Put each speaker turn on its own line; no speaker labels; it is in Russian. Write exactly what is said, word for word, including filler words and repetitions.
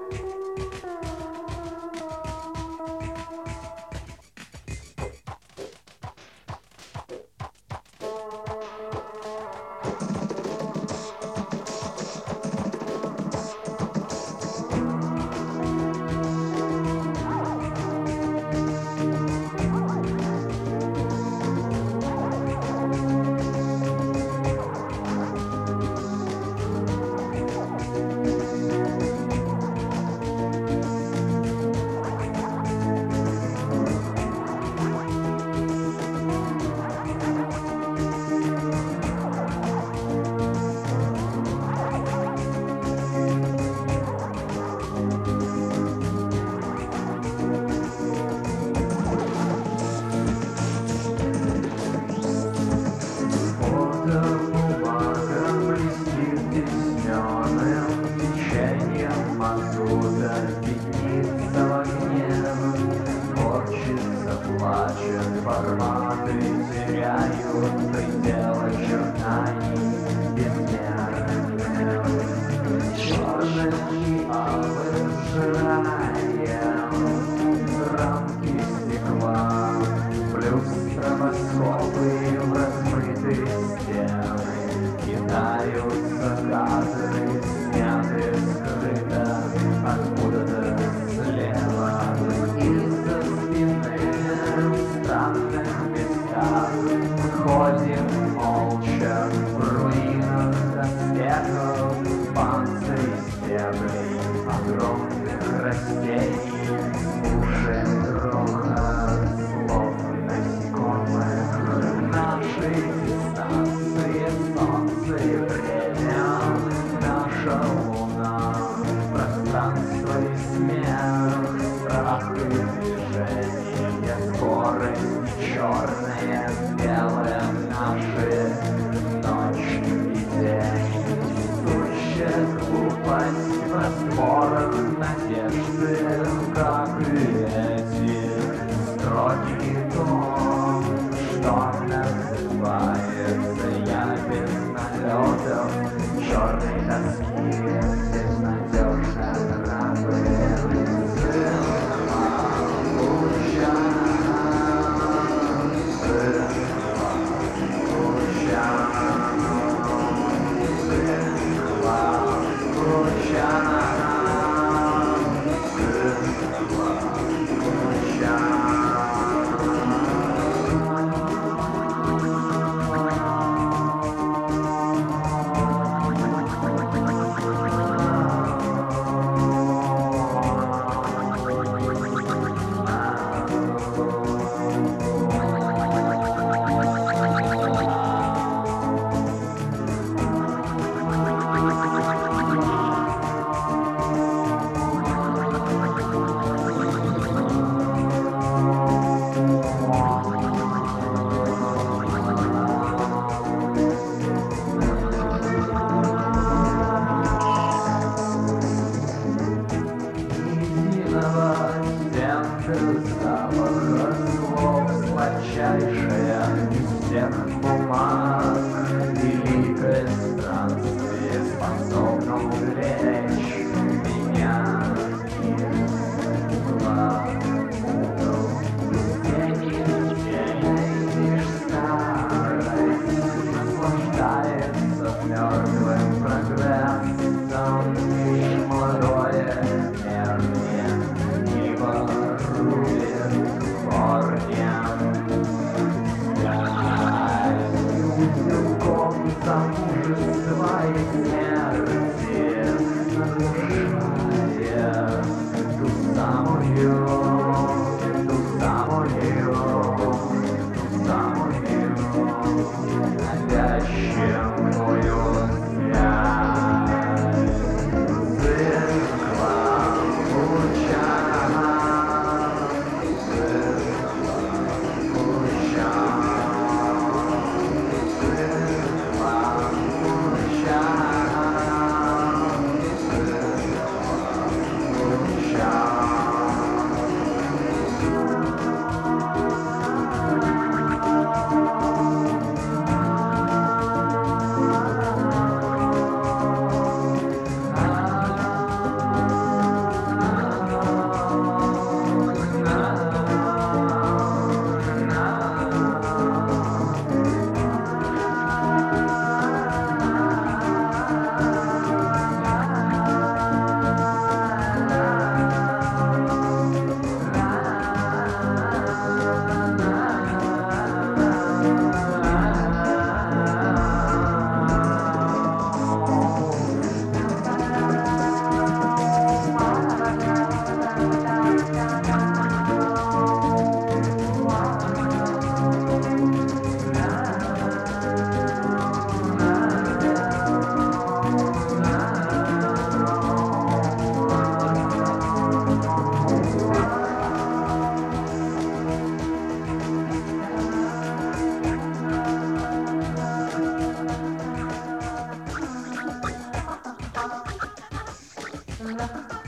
Форматы теряют предел очертаний безмерных. Черным и алым сжираем рамки стекла, плюс стробоскопы в размытые стены. Кидаются кадры, снятые скрыто откуда-то слева. Из-за спины в странных местах ходим молча в руинах доспехов, панцирей, стеблей, огромных растений, уши грохот слов насекомых. Наши дистанции, солнце и время, наша луна, пространство и смех, страх и движение, скорость черная с белым, наши ночь и день. Сущая глупость в растворах надежды, как и эти строки том, что называется я без налетов черной тоски, безнадежно дорогой. Love. Да.